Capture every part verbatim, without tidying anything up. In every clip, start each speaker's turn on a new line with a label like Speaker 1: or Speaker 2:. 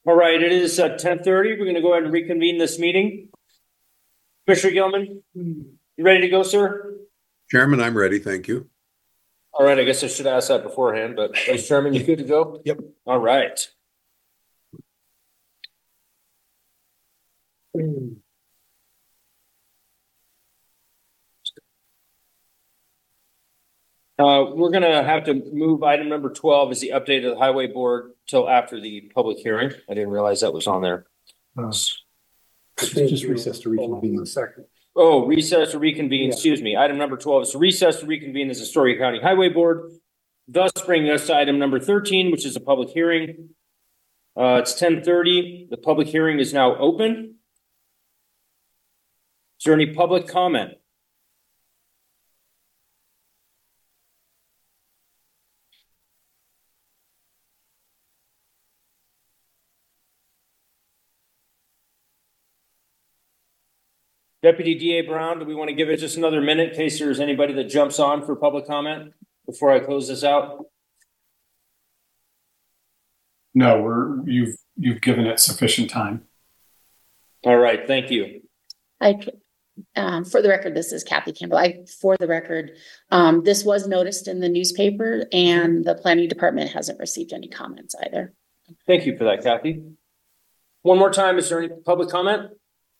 Speaker 1: All right, it is uh, ten thirty. We're going to go ahead and reconvene this meeting. Commissioner Gilman, you ready to go, sir?
Speaker 2: Chairman, I'm ready. Thank you.
Speaker 1: All right, I guess I should ask that beforehand, but Vice Chairman, you good to go?
Speaker 2: Yep.
Speaker 1: All right. Uh, we're gonna have to move item number twelve is the update of the highway board till after the public hearing. I didn't realize that was on there.
Speaker 3: Uh, Just recess to reconvene. Second.
Speaker 1: Oh, recess to reconvene, excuse me. Item number twelve is to recess to reconvene as Astoria County Highway Board. Thus bringing us to item number thirteen, which is a public hearing. Uh, it's ten thirty. The public hearing is now open. Is there any public comment? Deputy D A Brown, do we want to give it just another minute in case there's anybody that jumps on for public comment before I close this out?
Speaker 3: No, we're, you've, you've given it sufficient time.
Speaker 1: All right, thank you.
Speaker 4: I, um, for the record, this is Kathy Campbell. I, for the record, um, this was noticed in the newspaper and the planning department hasn't received any comments either.
Speaker 1: Thank you for that, Kathy. One more time, is there any public comment?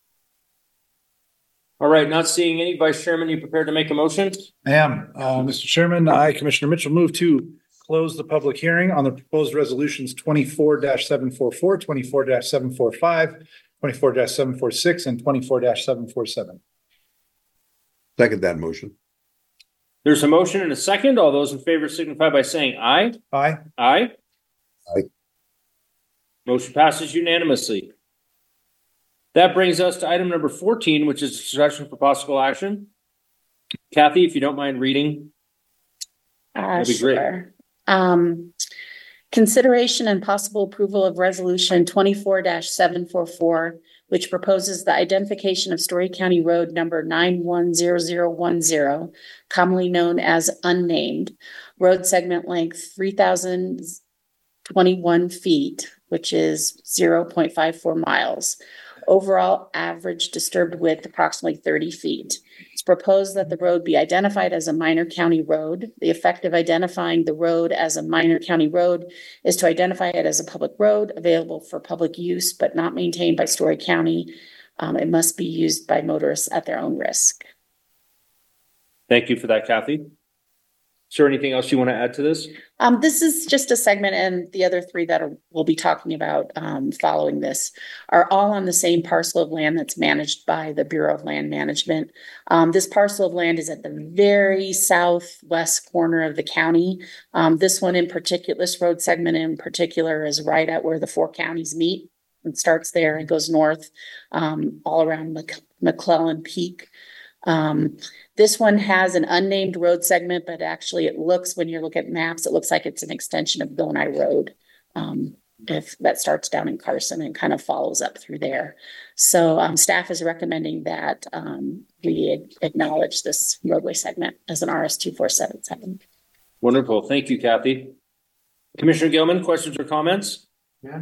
Speaker 1: All right, not seeing any. Vice Chairman, you prepared to make a motion?
Speaker 5: I am. Uh, Mister Chairman, I, Commissioner Mitchell, move to close the public hearing on the proposed resolutions twenty-four seven four four, twenty-four seven four five, twenty-four seven four six, and twenty-four seven four seven.
Speaker 2: Second that motion.
Speaker 1: There's a motion and a second. All those in favor signify by saying aye.
Speaker 5: Aye.
Speaker 1: Aye.
Speaker 2: Aye.
Speaker 1: Motion passes unanimously. That brings us to item number fourteen, which is discussion for possible action. Kathy, if you don't mind reading.
Speaker 4: Uh,
Speaker 1: That'd be great.
Speaker 4: sure. Um, consideration and possible approval of resolution twenty-four seven four four, which proposes the identification of Story County Road number nine one zero zero one zero, commonly known as unnamed, road segment length three thousand twenty-one feet, which is zero point five four miles. Overall average disturbed width approximately thirty feet. It's proposed that the road be identified as a minor county road. The effect of identifying the road as a minor county road is to identify it as a public road available for public use, but not maintained by Story County. Um, it must be used by motorists at their own risk.
Speaker 1: Thank you for that, Kathy. Is there anything else you want to add to this?
Speaker 4: Um, this is just a segment, and the other three that are, we'll be talking about um, following this are all on the same parcel of land that's managed by the Bureau of Land Management. Um, this parcel of land is at the very southwest corner of the county. Um, this one in particular, this road segment in particular, is right at where the four counties meet. It starts there and goes north um, all around Mc- McClellan Peak. Um, this one has an unnamed road segment, but actually it looks, when you look at maps, it looks like it's an extension of Gonai Road. Um, if that starts down in Carson and kind of follows up through there. So, um, staff is recommending that, um, we acknowledge this roadway segment as an R S two four seven seven.
Speaker 1: Wonderful. Thank you, Kathy. Commissioner Gilman, questions or comments?
Speaker 3: Yeah.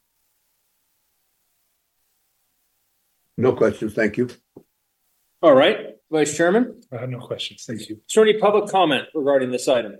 Speaker 2: No questions. Thank you.
Speaker 1: All right, Vice Chairman,
Speaker 5: I have no questions. Thank you.
Speaker 1: is there any public comment regarding this item?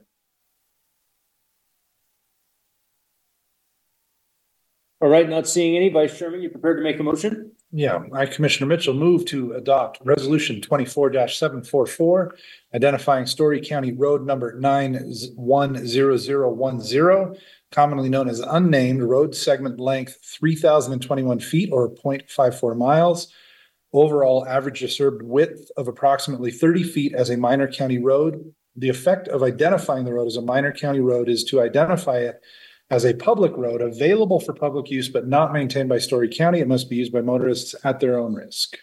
Speaker 1: All right, not seeing any. Vice Chairman, you prepared to make a motion?
Speaker 5: Yeah, I, Commissioner Mitchell, move to adopt resolution twenty-four seven four four, identifying Story County Road number nine one zero zero one zero, commonly known as unnamed, road segment length three thousand twenty-one feet or zero point five four miles. Overall average disturbed width of approximately thirty feet as a minor county road. The effect of identifying the road as a minor county road is to identify it as a public road available for public use, but not maintained by Story County. It must be used by motorists at their own risk.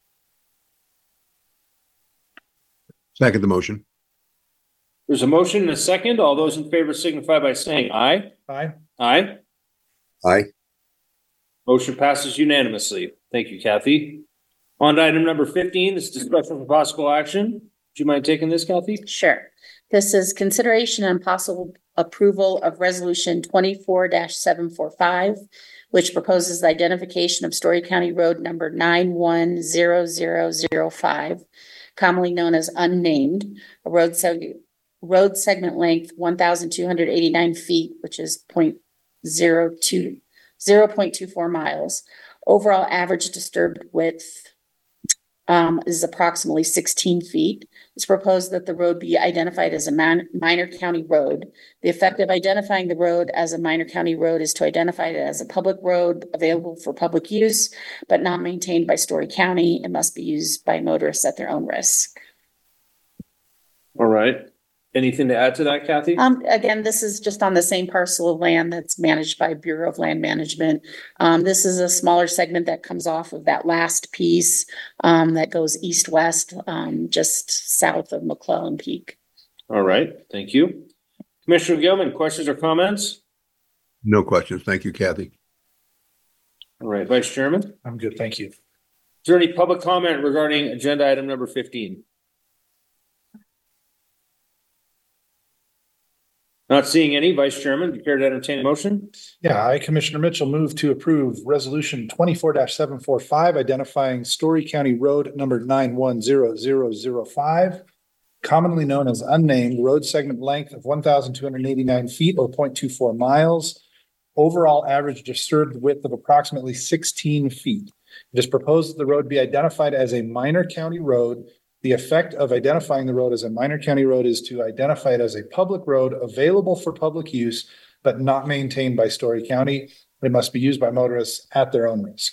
Speaker 2: Second the motion.
Speaker 1: There's a motion and a second. All those in favor signify by saying aye.
Speaker 5: Aye.
Speaker 1: Aye.
Speaker 2: Aye.
Speaker 1: Motion passes unanimously. Thank you, Kathy. On to item number fifteen, this is discussion for possible action. Do you mind taking this, Kathy?
Speaker 4: Sure. This is consideration and possible approval of resolution twenty-four seven four five, which proposes the identification of Story County Road number nine one zero zero zero five, commonly known as unnamed, a road seg- road segment length one thousand two hundred eighty-nine feet, which is point zero two, zero point two four miles. Overall average disturbed width um, is approximately sixteen feet. It's proposed that the road be identified as a man- minor county road. The effect of identifying the road as a minor county road is to identify it as a public road available for public use, but not maintained by Story County. It must be used by motorists at their own risk.
Speaker 1: All right. Anything to add to that, Kathy?
Speaker 4: Um, again, this is just on the same parcel of land that's managed by Bureau of Land Management. Um, this is a smaller segment that comes off of that last piece, um, that goes east-west, um, just south of McClellan Peak.
Speaker 1: All right, thank you. Commissioner Gilman, questions or comments?
Speaker 2: No questions. Thank you, Kathy.
Speaker 1: All right, Vice Chairman, is
Speaker 5: I'm good, thank you.
Speaker 1: there any public comment regarding agenda item number fifteen? Not seeing any. Vice Chairman, do you care to entertain a motion?
Speaker 5: Yeah, I, Commissioner Mitchell, move to approve resolution twenty-four seven four five, identifying Story County Road number nine one zero zero zero five, commonly known as unnamed, road segment length of one thousand two hundred eighty-nine feet or point two four miles. Overall average disturbed width of approximately sixteen feet. It is proposed that the road be identified as a minor county road. The effect of identifying the road as a minor county road is to identify it as a public road available for public use, but not maintained by Story County. It must be used by motorists at their own risk.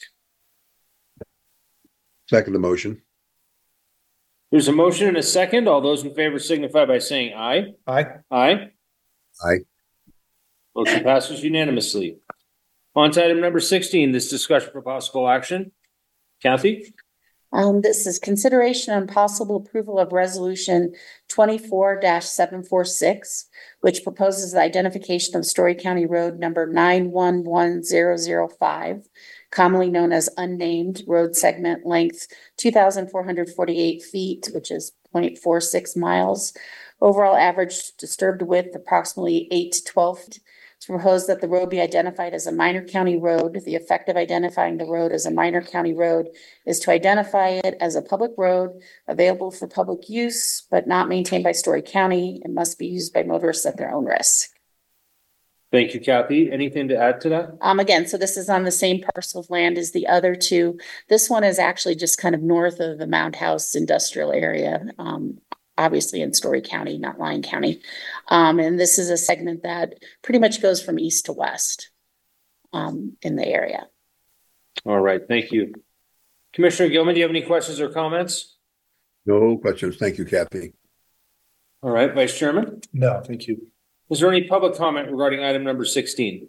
Speaker 2: Second the motion.
Speaker 1: There's a motion and a second. All those in favor signify by saying aye.
Speaker 5: Aye.
Speaker 1: Aye.
Speaker 2: Aye.
Speaker 1: Motion passes unanimously. On to item number sixteen, this discussion for possible action. Kathy?
Speaker 4: Um, this is consideration and possible approval of resolution twenty-four seven four six, which proposes the identification of Story County Road number nine one one zero zero five, commonly known as unnamed, road segment length two thousand four hundred forty-eight feet, which is point four six miles. Overall average disturbed width approximately eight to twelve feet. It's proposed that the road be identified as a minor county road. The effect of identifying the road as a minor county road is to identify it as a public road available for public use, but not maintained by Story County. It must be used by motorists at their own risk.
Speaker 1: Thank you, Kathy. Anything to add to that?
Speaker 4: Um, again, so this is on the same parcel of land as the other two. This one is actually just kind of north of the Mound House industrial area, um, obviously in Story County, not Lyon County. Um, and this is a segment that pretty much goes from east to west, um, in the area.
Speaker 1: All right, thank you. Commissioner Gilman, do you have any questions or comments?
Speaker 2: No questions. Thank you, Kathy.
Speaker 1: All right, Vice Chairman,
Speaker 5: No, thank you.
Speaker 1: is there any public comment regarding item number sixteen?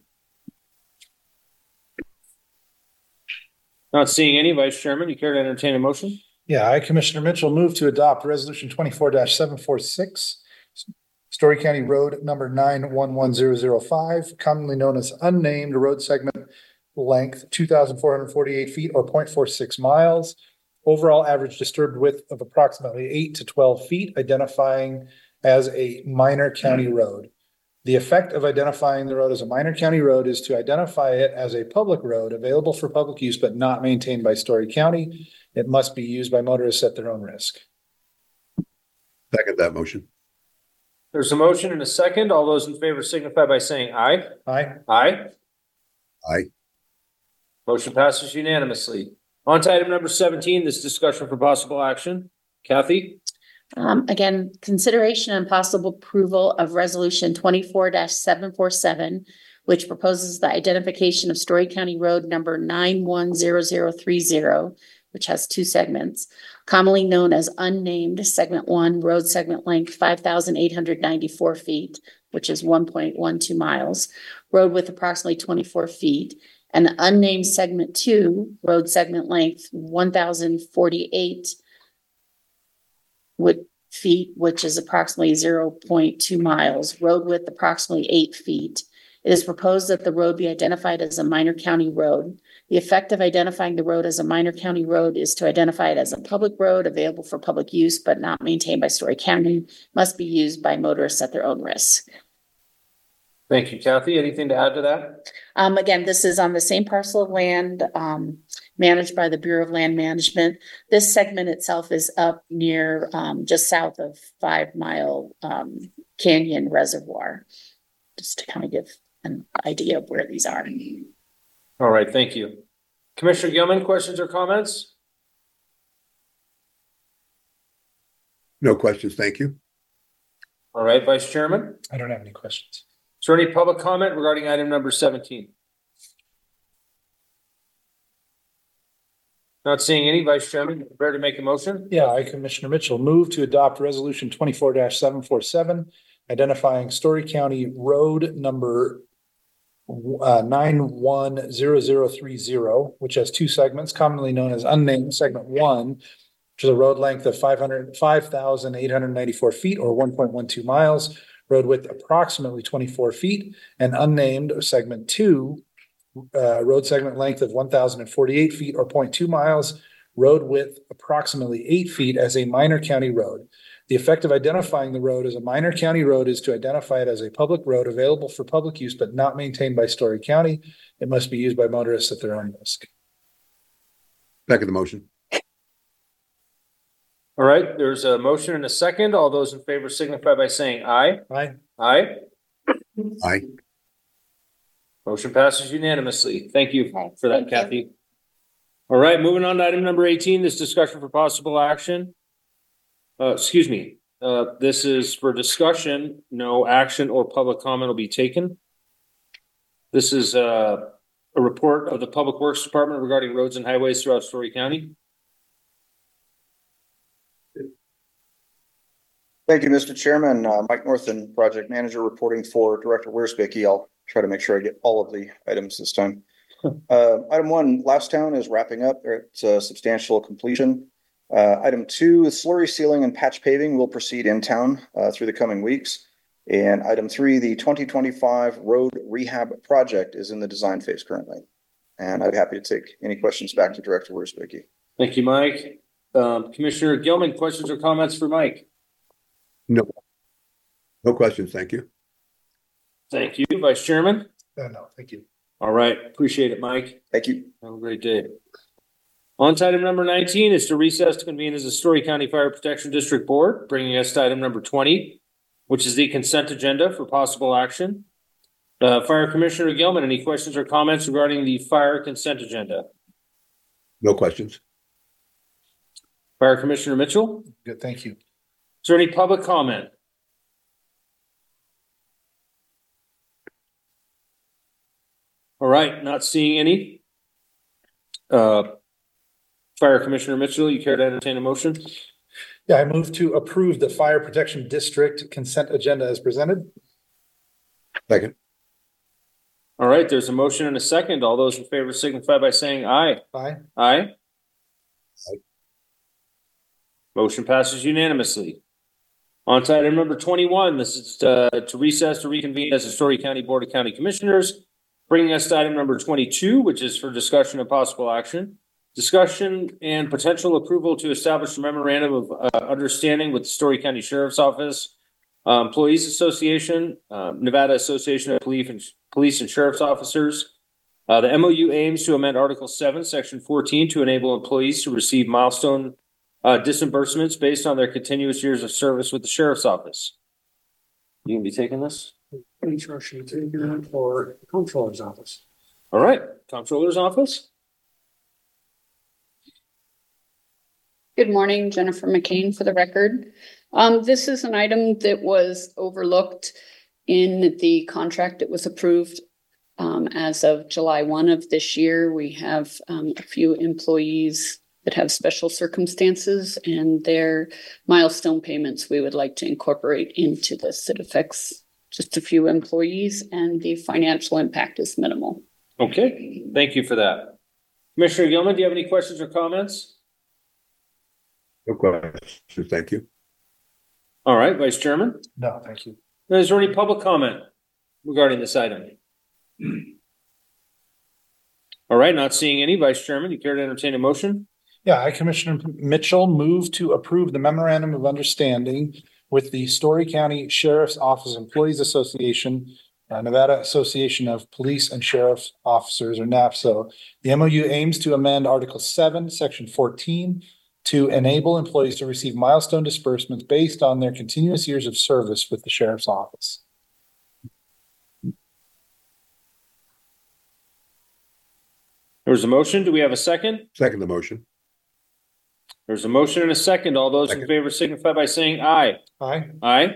Speaker 1: Not seeing any. Vice Chairman, you care to entertain a motion?
Speaker 5: Yeah, I, Commissioner Mitchell, move to adopt resolution twenty-four seven four six, Story County Road number nine one one zero zero five, commonly known as unnamed, road segment length two thousand four hundred forty-eight feet or point four six miles. Overall average disturbed width of approximately eight to twelve feet, identifying as a minor county road. The effect of identifying the road as a minor county road is to identify it as a public road available for public use, but not maintained by Story County. It must be used by motorists at their own risk.
Speaker 2: Second that motion.
Speaker 1: There's a motion and a second. All those in favor signify by saying aye.
Speaker 5: Aye.
Speaker 1: Aye.
Speaker 2: Aye.
Speaker 1: Motion passes unanimously. On to item number seventeen, this discussion for possible action. Kathy?
Speaker 4: Um, again, consideration and possible approval of resolution twenty-four seven four seven, which proposes the identification of Story County Road number nine one zero zero three zero, which has two segments, commonly known as unnamed segment one, road segment length five thousand eight hundred ninety-four feet, which is one point one two miles, road width approximately twenty-four feet, and unnamed segment two, road segment length one thousand forty-eight would feet, which is approximately zero point two miles, road width approximately eight feet, It is proposed that the road be identified as a minor county road. The effect of identifying the road as a minor county road is to identify it as a public road available for public use, but not maintained by Story County, must be used by motorists at their own risk.
Speaker 1: Thank you, Kathy. Anything to add to that?
Speaker 4: Um, again, this is on the same parcel of land, um, managed by the Bureau of Land Management. This segment itself is up near, um, just south of Five Mile, um, Canyon Reservoir. Just to kind of give an idea of where these are.
Speaker 1: All right, thank you. Commissioner Gilman, questions or comments?
Speaker 2: No questions, thank you.
Speaker 1: All right, Vice Chairman.
Speaker 5: I don't have any questions.
Speaker 1: Is there any public comment regarding item number seventeen? Not seeing any. Vice Chairman, prepared to make a motion?
Speaker 5: Yeah, I, Commissioner Mitchell, move to adopt resolution twenty-four seven four seven, identifying Story County Road number uh, nine one zero zero three zero, which has two segments, commonly known as unnamed segment one, which is a road length of five hundred, five thousand eight hundred ninety-four feet or one point one two miles, road width approximately twenty-four feet, and unnamed segment two, uh, road segment length of one thousand forty-eight feet or zero point two miles, road width approximately eight feet as a minor county road. The effect of identifying the road as a minor county road is to identify it as a public road available for public use, but not maintained by Story County. It must be used by motorists at their own risk.
Speaker 2: Second the motion.
Speaker 1: All right, there's a motion and a second. All those in favor signify by saying aye.
Speaker 5: Aye.
Speaker 1: Aye.
Speaker 2: Aye.
Speaker 1: Motion passes unanimously. Thank you
Speaker 4: Okay,
Speaker 1: for that,
Speaker 4: thank you.
Speaker 1: Kathy. All right, moving on to item number eighteen, this discussion for possible action. Uh, excuse me, uh, this is for discussion, no action or public comment will be taken. This is, uh, a report of the Public Works Department regarding roads and highways throughout Story County.
Speaker 6: Thank you, Mister Chairman. Uh, Mike Northen, Project Manager, reporting for Director Wiersbicky. I'll try to make sure I get all of the items this time. Uh, item one, Last Town is wrapping up. It's a substantial completion. Uh, item two, slurry sealing and patch paving will proceed in town uh, through the coming weeks. And item three, the twenty twenty-five road rehab project is in the design phase currently. And I'd be happy to take any questions back to Director Wiersbicky.
Speaker 1: Thank you, Mike. Um, Commissioner Gilman, questions or comments for Mike?
Speaker 2: No. No questions, thank you.
Speaker 1: Thank you, Vice Chairman.
Speaker 5: Uh, no, thank you.
Speaker 1: All right, appreciate it, Mike.
Speaker 6: Thank you.
Speaker 1: Have a great day. On to item number nineteen is to recess to convene as a Story County Fire Protection District Board, bringing us to item number twenty, which is the consent agenda for possible action. Uh, Fire Commissioner Gilman, any questions or comments regarding the fire consent agenda?
Speaker 2: No questions.
Speaker 1: Fire Commissioner Mitchell, is
Speaker 5: Good, thank you.
Speaker 1: there any public comment? All right, not seeing any. Uh, Fire Commissioner Mitchell, you care to entertain a motion?
Speaker 5: Yeah, I move to approve the Fire Protection District consent agenda as presented.
Speaker 2: Second.
Speaker 1: All right, there's a motion and a second. All those in favor signify by saying aye.
Speaker 5: Aye.
Speaker 1: Aye.
Speaker 2: Aye.
Speaker 1: Motion passes unanimously. On to item number twenty-one, this is uh, to recess to reconvene as the Story County Board of County Commissioners, bringing us to item number twenty-two, which is for discussion of possible action. Discussion and potential approval to establish a memorandum of uh, understanding with the Story County Sheriff's Office, uh, Employees Association, uh, Nevada Association of Police and Police and Sheriff's Officers. Uh, the M O U aims to amend Article seven, Section fourteen to enable employees to receive milestone uh, disbursements based on their continuous years of service with the Sheriff's Office. You gonna be taking this?
Speaker 7: Instruction to for the Comptroller's office.
Speaker 1: All right, Comptroller's Office.
Speaker 8: Good morning, Jennifer McCain for the record. Um, this is an item that was overlooked in the contract that was approved um, as of July first of this year. We have um, a few employees that have special circumstances and their milestone payments we would like to incorporate into this. It affects just a few employees and the financial impact is minimal.
Speaker 1: Okay, thank you for that. Commissioner Gilman, do you have any questions or comments?
Speaker 2: No questions, thank you.
Speaker 1: All right, Vice Chairman.
Speaker 5: No, thank you.
Speaker 1: Is there any public comment regarding this item? All right, not seeing any. Vice Chairman, you care to entertain a motion?
Speaker 5: Yeah, I, Commissioner Mitchell, move to approve the memorandum of understanding with the Story County Sheriff's Office Employees Association, uh, Nevada Association of Police and Sheriff's Officers, or NAPSO. The M O U aims to amend Article seven, Section fourteen, to enable employees to receive milestone disbursements based on their continuous years of service with the Sheriff's Office.
Speaker 1: There's a motion. Do we have a second?
Speaker 2: Second the motion.
Speaker 1: There's a motion and a second. All those in
Speaker 2: Second.
Speaker 1: favor signify by saying aye.
Speaker 5: Aye.
Speaker 1: Aye.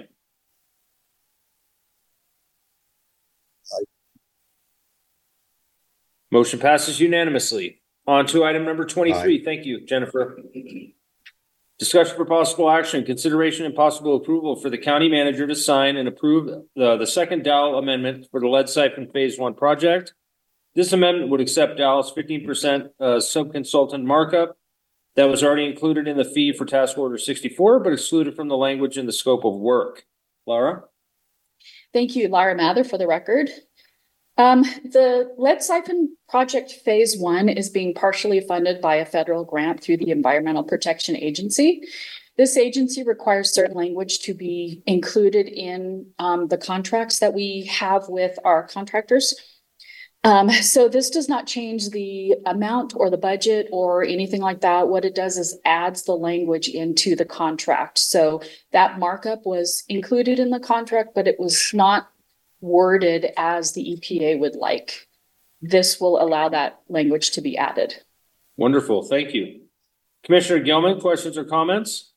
Speaker 1: Motion passes unanimously. On to item number twenty-three. Thank you, Jennifer. Discussion for possible action, consideration and possible approval for the county manager to sign and approve the, the second Dow amendment for the lead siphon phase one project. This amendment would accept Dow's fifteen percent uh, sub-consultant markup that was already included in the fee for task order sixty-four, but excluded from the language in the scope of work. Laura?
Speaker 8: Thank you, Lara Mather, for the record. Um, the lead siphon project phase one is being partially funded by a federal grant through the Environmental Protection Agency. This agency requires certain language to be included in um, the contracts that we have with our contractors. Um, so this does not change the amount or the budget or anything like that. What it does is adds the language into the contract. So that markup was included in the contract, but it was not worded as the E P A would like. This will allow that language to be added.
Speaker 1: Wonderful. Thank you. Commissioner Gilman, questions or comments?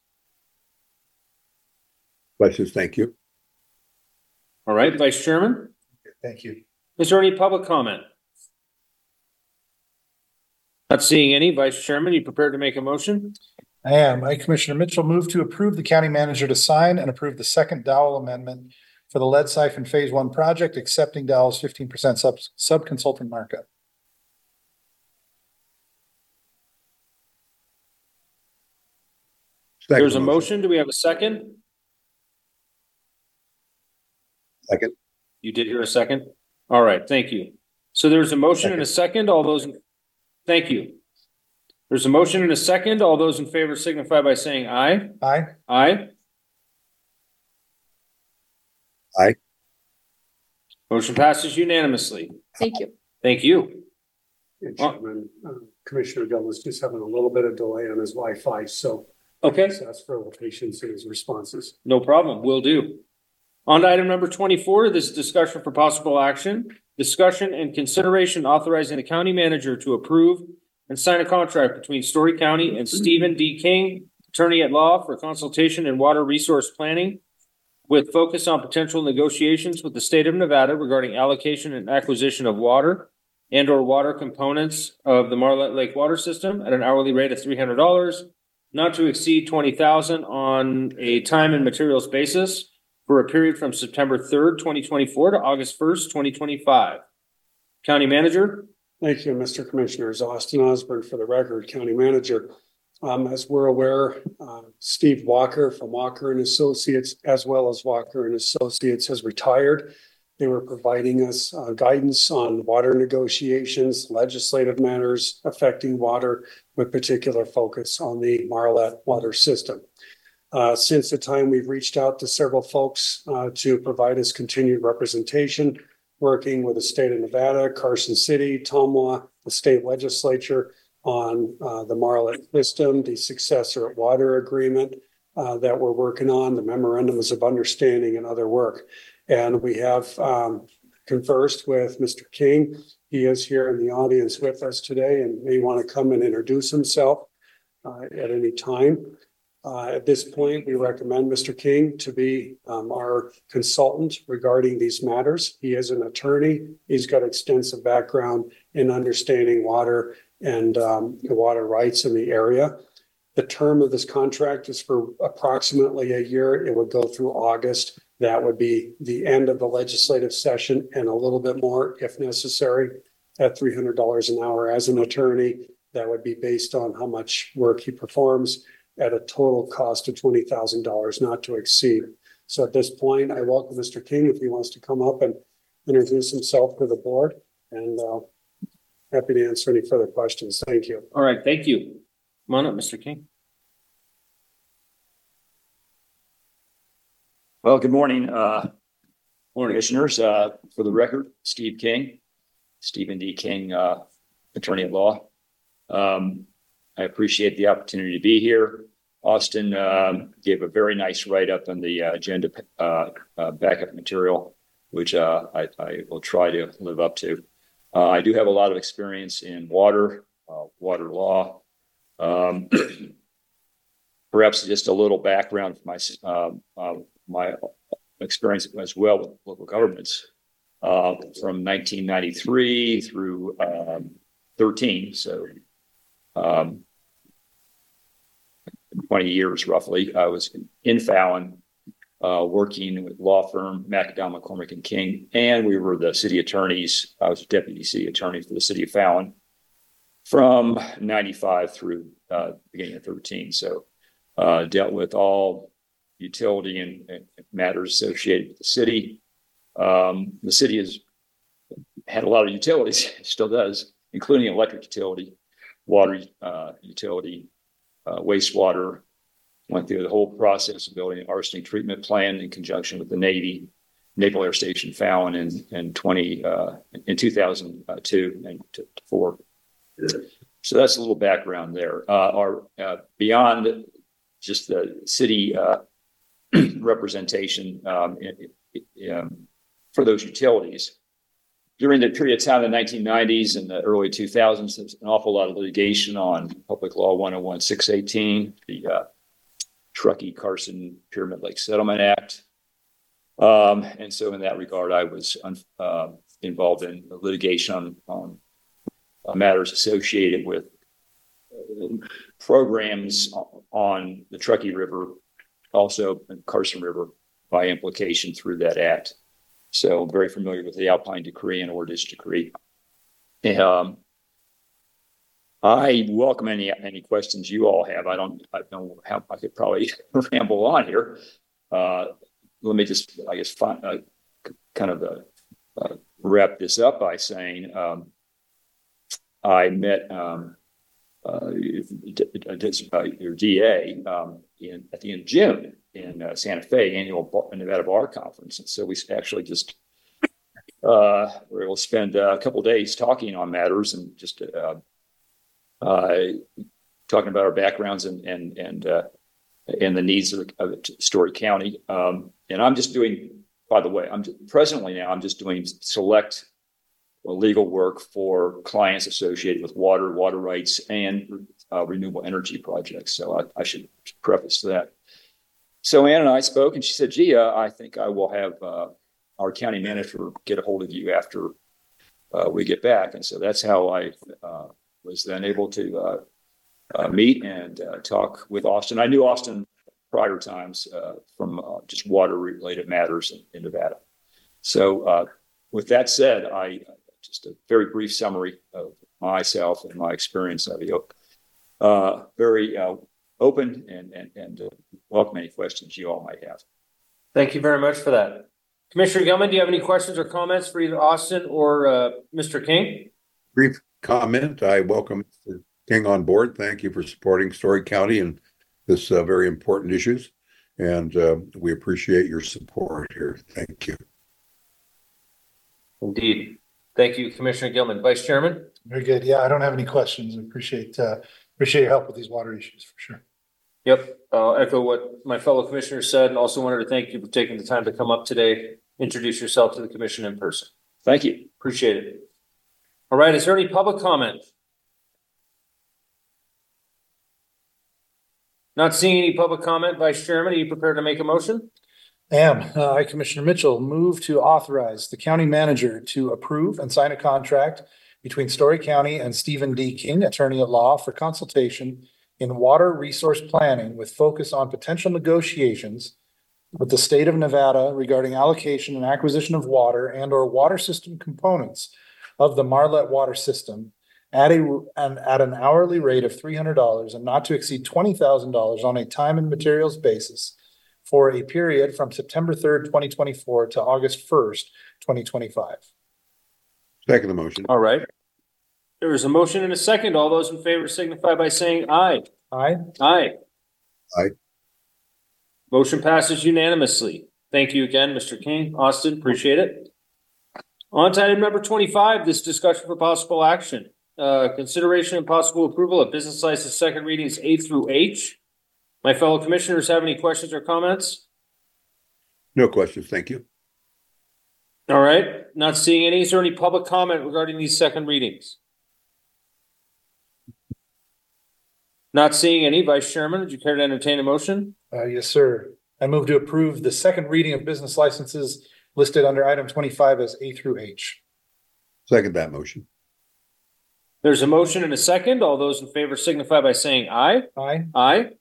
Speaker 2: Questions, thank you.
Speaker 1: All right, Vice Chairman,
Speaker 5: Thank you.
Speaker 1: is there any public comment? Not seeing any. Vice Chairman, you prepared to make a motion?
Speaker 5: I am. I, Commissioner Mitchell, move to approve the county manager to sign and approve the second Dowell amendment for the lead siphon phase one project, accepting Dowell's fifteen percent sub, sub-consultant markup.
Speaker 2: Second
Speaker 1: There's
Speaker 2: the
Speaker 1: a motion. Do we have a second?
Speaker 2: Second.
Speaker 1: You did hear a second? All right, thank you. So there's a motion and a second. All those, in- thank you. There's a motion and a second. All those in favor signify by saying aye.
Speaker 5: Aye.
Speaker 1: Aye.
Speaker 2: Aye.
Speaker 1: Motion passes unanimously.
Speaker 8: Thank you.
Speaker 1: Thank you.
Speaker 7: And Chairman, uh, Commissioner Gilman's just having a little bit of delay on his Wi-Fi, so
Speaker 1: Okay,
Speaker 7: just ask for a little patience in his responses.
Speaker 1: no problem. Will do. On to item number twenty-four, this is discussion for possible action. Discussion and consideration authorizing the county manager to approve and sign a contract between Story County and Stephen D. King, attorney at law for consultation and water resource planning, with focus on potential negotiations with the state of Nevada regarding allocation and acquisition of water and or water components of the Marlette Lake water system at an hourly rate of three hundred dollars, not to exceed twenty thousand dollars on a time and materials basis for a period from September third, twenty twenty-four to August first, twenty twenty-five. County Manager?
Speaker 7: Thank you, Mister Commissioners. Austin Osborne for the record, County Manager. Um, as we're aware, uh, Steve Walker from Walker and Associates, as well as Walker and Associates, has retired. They were providing us uh, guidance on water negotiations, legislative matters affecting water, with particular focus on the Marlette water system. Uh, since the time, we've reached out to several folks uh, to provide us continued representation, working with the state of Nevada, Carson City, Tomwa, the state legislature on uh, the Marlette system, the successor water agreement uh, that we're working on, the memorandums of understanding and other work. And we have um, conversed with Mister King. He is here in the audience with us today and may want to come and introduce himself uh, at any time. Uh, at this point, we recommend Mister King to be um, our consultant regarding these matters. He is an attorney. He's got extensive background in understanding water and um, the water rights in the area. The term of this contract is for approximately a year. It would go through August. That would be the end of the legislative session and a little bit more if necessary at three hundred dollars an hour as an attorney. That would be based on how much work he performs at a total cost of twenty thousand dollars, not to exceed. So at this point, I welcome Mister King if he wants to come up and introduce himself to the board, and uh, happy to answer any further questions. Thank you.
Speaker 1: All right, thank you. Come on up, Mister King.
Speaker 9: Well, good morning, uh,
Speaker 1: Morning.
Speaker 9: commissioners. Uh, for the record, Steve King, Stephen D. King, uh, attorney at law. Um, I appreciate the opportunity to be here. Austin um, gave a very nice write-up on the uh, agenda uh, uh, backup material, which uh, I, I will try to live up to. Uh, I do have a lot of experience in water, uh, water law. Um, perhaps just a little background for my uh, uh, my experience as well with local governments uh, from nineteen ninety-three through um, thirteen. So um, twenty years roughly. I was in Fallon uh, working with law firm McAdam, McCormick and King, and we were the city attorneys. I was deputy city attorney for the city of Fallon from ninety-five through uh, beginning of thirteen. So uh, dealt with all utility and, and matters associated with the city. Um, the city has had a lot of utilities, still does, including electric utility, water uh, utility, uh, wastewater. Went through the whole process of building an arsenic treatment plant in conjunction with the Navy, Naval Air Station Fallon in, in twenty uh, in two thousand two and four. So that's a little background there. Uh, our uh, beyond just the city uh, representation um, it, it, um, for those utilities. During the period of time in the nineteen nineties and the early two thousands, there's an awful lot of litigation on Public Law one oh one six eighteen, the uh, Truckee Carson Pyramid Lake Settlement Act. Um, and so in that regard, I was uh, involved in litigation on, on uh, matters associated with uh, programs on the Truckee River, also in Carson River by implication through that act. So I'm very familiar with the Alpine Decree and Ordage Decree. Um, I welcome any any questions you all have. I don't I don't know how I could probably ramble on here. Uh, let me just, I guess, find, uh, kind of uh, uh, wrap this up by saying um, I met um, uh, your D A um, in at the end of June in uh, Santa Fe annual Nevada Bar Conference, and so we actually just uh, were able to spend uh, a couple of days talking on matters and just uh, uh, talking about our backgrounds and and and uh, and the needs of, of Story County. Um, and I'm just doing, by the way, I'm just, presently now I'm just doing select legal work for clients associated with water, water rights, and uh, renewable energy projects. So I, I should preface that. So Ann and I spoke, and she said, "Gee, uh, I think I will have uh, our county manager get a hold of you after uh, we get back." And so that's how I uh, was then able to uh, uh, meet and uh, talk with Austin. I knew Austin prior times uh, from uh, just water-related matters in, in Nevada. So uh, with that said, I just a very brief summary of myself and my experience. I'll be uh, very uh, open and and, and uh, welcome any questions you all might have.
Speaker 1: Thank you very much for that. Commissioner Gilman, do you have any questions or comments for either Austin or uh, Mister King?
Speaker 2: Brief comment. I welcome Mister King on board. Thank you for supporting Story County and this uh, very important issues. And uh, we appreciate your support here. Thank you.
Speaker 1: Indeed. Thank you, Commissioner Gilman. Vice Chairman?
Speaker 5: Very good. Yeah, I don't have any questions. I appreciate, uh, appreciate your help with these water issues for sure.
Speaker 1: Yep. I'll echo what my fellow commissioners said, and also wanted to thank you for taking the time to come up today, introduce yourself to the commission in person.
Speaker 9: Thank you.
Speaker 1: Appreciate it. All right. Is there any public comment? Not seeing any public comment. Vice Chairman, are you prepared to make a motion?
Speaker 5: Am, uh, I, Commissioner Mitchell, move to authorize the county manager to approve and sign a contract between Story County and Stephen D. King, attorney at law, for consultation in water resource planning with focus on potential negotiations with the state of Nevada regarding allocation and acquisition of water and or water system components of the Marlette water system at a and at an hourly rate of three hundred dollars and not to exceed twenty thousand dollars on a time and materials basis for a period from September third, twenty twenty-four to August first, twenty twenty-five.
Speaker 2: Second the motion.
Speaker 1: All right. There is a motion and a second. All those in favor signify by saying aye.
Speaker 5: Aye.
Speaker 1: Aye.
Speaker 2: Aye.
Speaker 1: Motion passes unanimously. Thank you again, Mister King. Austin, appreciate it. On to item number twenty-five, this discussion for possible action. Uh, consideration and possible approval of business license second readings A through H. My fellow commissioners have any questions or comments?
Speaker 2: No questions. Thank you.
Speaker 1: All right, not seeing any. Is there any public comment regarding these second readings? Not seeing any. Vice Chairman, would you care to entertain a motion?
Speaker 5: Uh, yes, sir. I move to approve the second reading of business licenses listed under item twenty-five as A through H.
Speaker 2: Second that motion.
Speaker 1: There's a motion and a second. All those in favor signify by saying aye.
Speaker 5: Aye.
Speaker 1: Aye.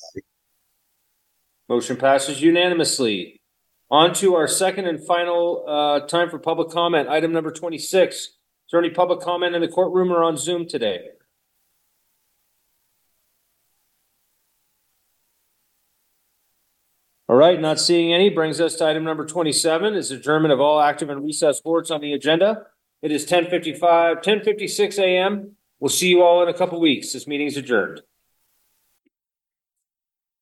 Speaker 1: Motion passes unanimously. On to our second and final uh, time for public comment. Item number twenty-six. Is there any public comment in the courtroom or on Zoom today? All right, not seeing any brings us to item number twenty-seven is adjournment of all active and recessed boards on the agenda. It is ten fifty-five, ten fifty-six a.m. We'll see you all in a couple weeks. This meeting is adjourned.